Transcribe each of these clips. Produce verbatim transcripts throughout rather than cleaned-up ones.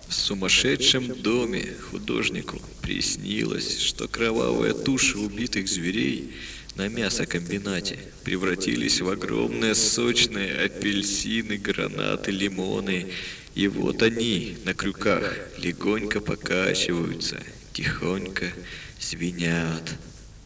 В сумасшедшем доме художнику приснилось, что кровавые туши убитых зверей на мясокомбинате превратились в огромные сочные апельсины, гранаты, лимоны. И вот они на крюках легонько покачиваются, тихонько звенят.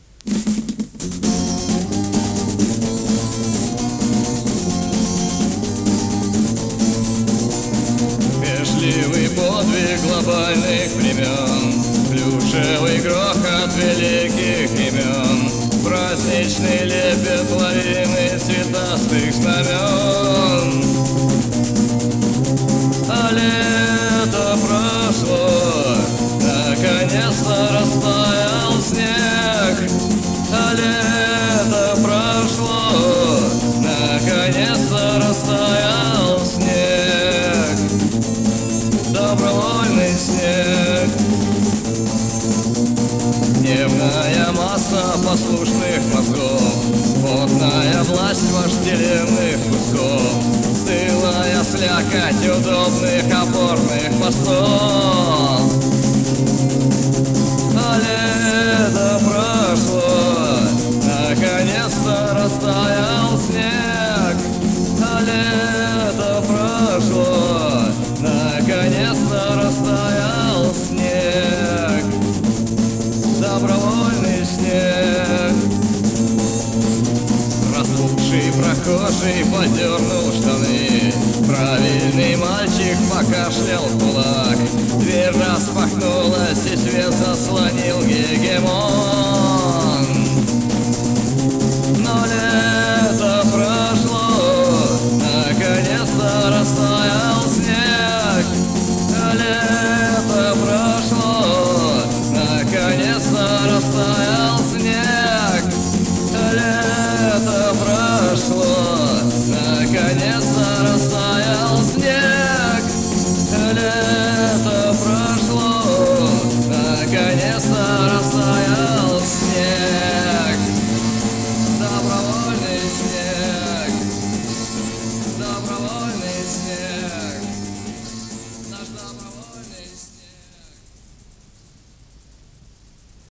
Вежливый подвиг глобальных времен, плюшевый грохот великих имен, праздничный лепет лавины цветастых знамен. А лето прошло, наконец-то растаял снег. А лето прошло, наконец-то растаял снег. Добровольный снег. Дневная масса послушных мозгов, потная власть вожделенных кусков, стылая слякоть удобных опорных постов. А лето прошло, наконец-то растаял снег. А лето прошло, наконец-то растаял снег. Добровольный снег. Распухший прохожий подернул штаны, правильный мальчик покашлял в кулак. Дверь распахнулась, и свет заслонил гегемон. Но лето прошло, наконец-то растаял снег. Лето прошло, наконец-то растаял снег. Лето прошло.